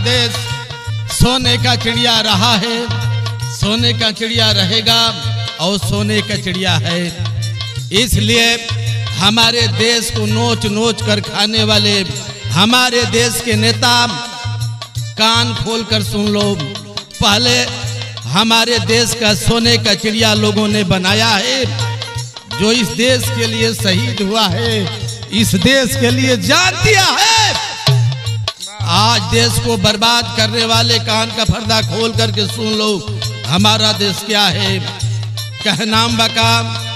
देश सोने का चिड़िया रहा है, सोने का चिड़िया रहेगा और सोने का चिड़िया है। इसलिए हमारे देश को नोच नोच कर खाने वाले हमारे देश के नेता कान खोलकर सुन लो। पहले हमारे देश का सोने का चिड़िया लोगों ने बनाया है, जो इस देश के लिए शहीद हुआ है, इस देश के लिए जान दिया है। आज देश को बर्बाद करने वाले कान का पर्दा खोल करके सुन लो, हमारा देश क्या है। कहनाम बका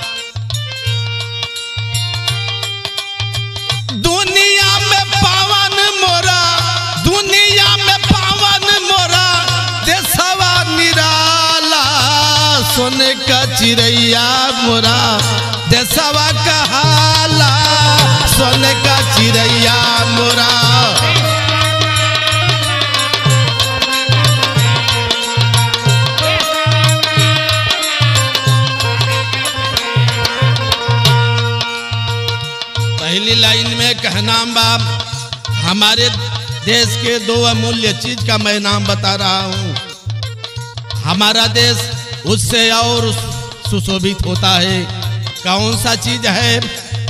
दुनिया में पावन मोरा, दुनिया में पावन मोरा देशवा निराला, सोने का चिड़ैया मोरा देशवा कहाला, सोने का चिड़ैया मोरा। पहली लाइन में कहनाम बाप हमारे देश के दो अमूल्य चीज का मैं नाम बता रहा हूँ। हमारा देश उससे और सुशोभित होता है। कौन सा चीज है?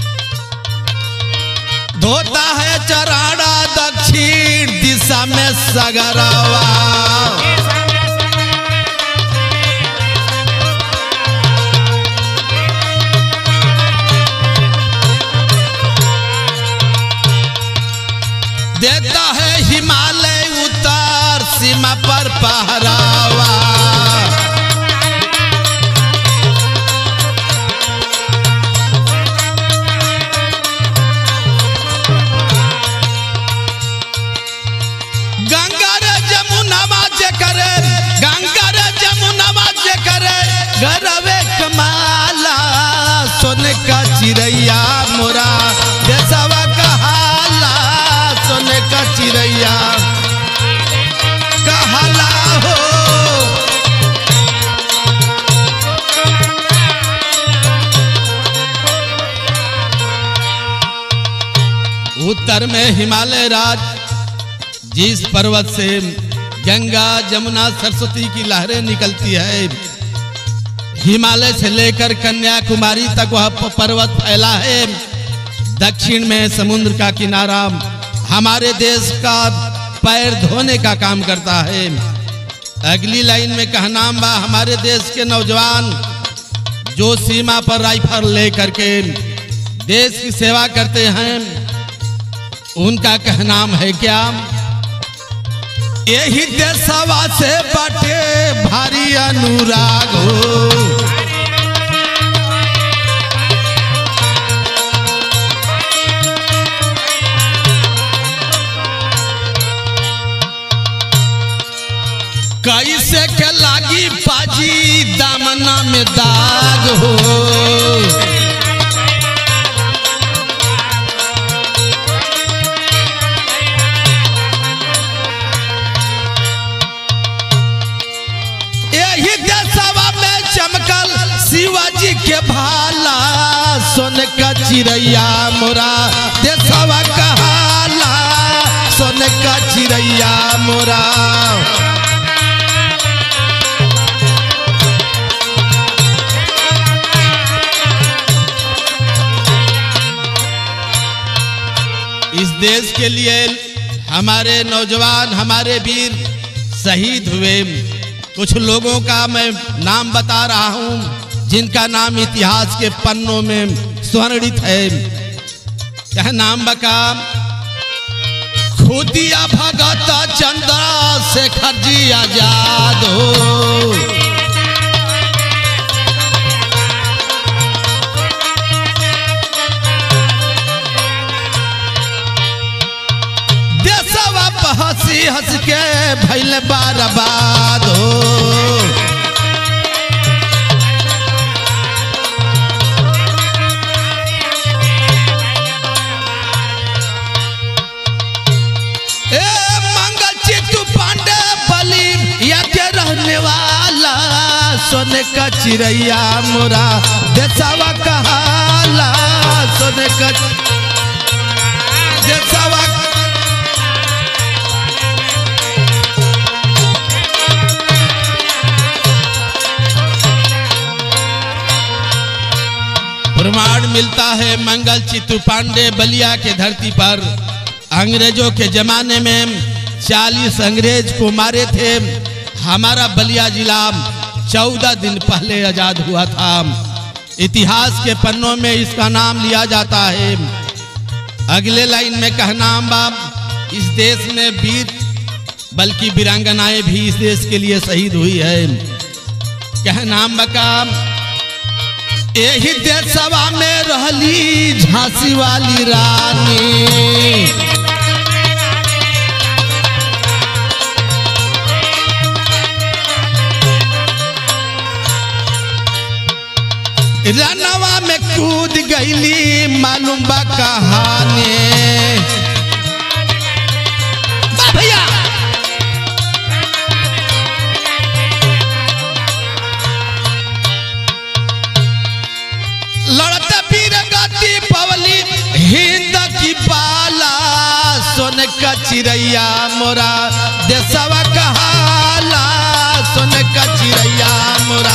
धोता है चराड़ा दक्षिण दिशा में सगरावा, देता है हिमालय उत्तर सीमा पर पहरावा, गंगा रे जमुनावा जे करे, गंगा रे जमुनावा जे करे गरवे कमाला, सोने का चिड़ैया मोरा देशवा कहाला, सोने का चिड़ैया कहाला हो। उत्तर में हिमालय राज, जिस पर्वत से गंगा जमुना सरस्वती की लहरें निकलती है, हिमालय से लेकर कन्याकुमारी तक वह पर्वत फैला है। दक्षिण में समुद्र का किनारा हमारे देश का पैर धोने का काम करता है। अगली लाइन में कहनाम बा हमारे देश के नौजवान जो सीमा पर राइफल लेकर के देश की सेवा करते हैं, उनका कहनाम है क्या? यही देशवा से बाटे भारी अनुराग हो, कैसे के लागी पाजी दामना में दाग हो, यही देशवा में चमकल शिवाजी के भाला, सोने का चिड़ैया मोरा देशवा कहाला, सोने का चिड़ैया मोरा। इस देश के लिए हमारे नौजवान, हमारे वीर शहीद हुए। कुछ लोगों का मैं नाम बता रहा हूं, जिनका नाम इतिहास के पन्नों में स्वर्णित है। क्या नाम बका? खुदिया भगत चंद्रशेखर जी आजाद हो, हंसी हंस के भैल बर्बाद हो, ए मंगल चित्तू पांडे बली या के रहने वाला, सोने का चिड़ैया मोरा देशवा कहाला, सोने का देशवा प्रमाण मिलता है मंगल चित्तू पांडे बलिया के धरती पर अंग्रेजों के जमाने में 40 अंग्रेज को मारे थे। हमारा बलिया जिला 14 दिन पहले आजाद हुआ था। इतिहास के पन्नों में इसका नाम लिया जाता है। अगले लाइन में कहना बाप, इस देश में वीर बल्कि वीरांगनाएं भी इस देश के लिए शहीद हुई है। कहना बका, यही देशवा में रहली झांसी वाली रानी, रनवा में कूद गईली मालूम बा कहानी। भैया लड़ते पीर गति पवली हिंद की बाला, सोन का चिड़ैया मोरा देशवा कहाला, सोन का चिड़ैया मोरा।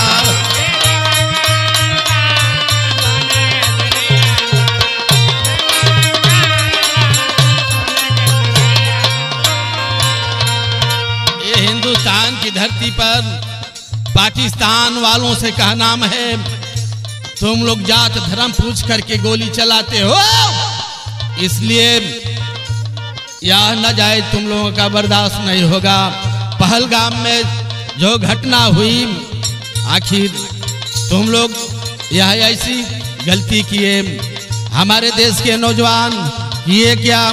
हिंदुस्तान की धरती पर पाकिस्तान वालों से कहा नाम है, तुम लोग जात धर्म पूछ करके गोली चलाते हो, इसलिए यह न जाए तुम लोगों का बर्दाश्त नहीं होगा। पहलगाम में जो घटना हुई, आखिर तुम लोग यह ऐसी गलती किए, हमारे देश के नौजवान किए क्या?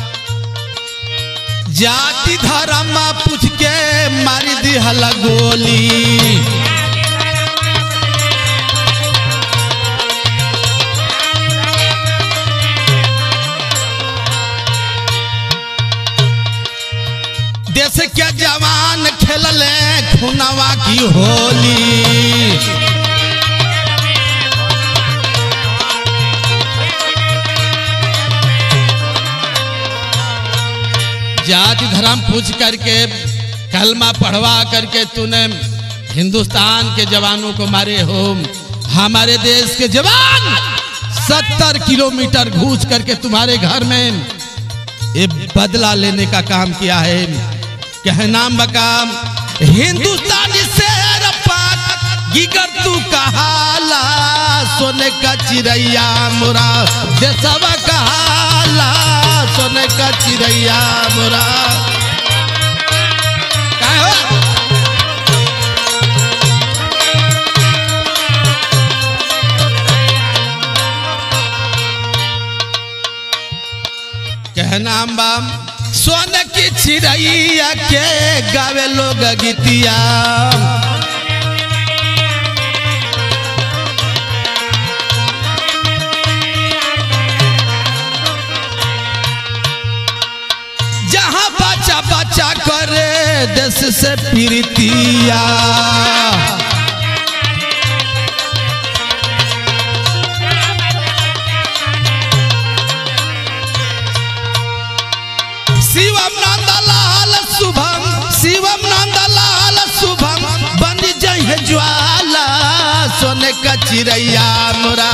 जाति धर्म पूछ के मारी दी हला गोली, देश के जवान खेलले खुनवा की होली। जाति धर्म पूछ करके कलमा पढ़वा करके तूने हिंदुस्तान के जवानों को मारे हो। हमारे देश के जवान 70 किलोमीटर घुस करके तुम्हारे घर में ये बदला लेने का काम किया है। कहना बका, हिंदुस्तानी शेर पाक गिगर तू कहाला, सोने का चिड़ैया मोरा देशवा कहाला, सोने का चिड़ैया मोरा। कहना बाम, सोने की चिड़ैया के गावे लोग गीतिया, जहां बच्चा बच्चा करे देश से प्रीतिया, शिवम नंदलाल शुभम, शिवम नंदलाल शुभम बन जाए ज्वाला, सोने का चिड़ैया मोरा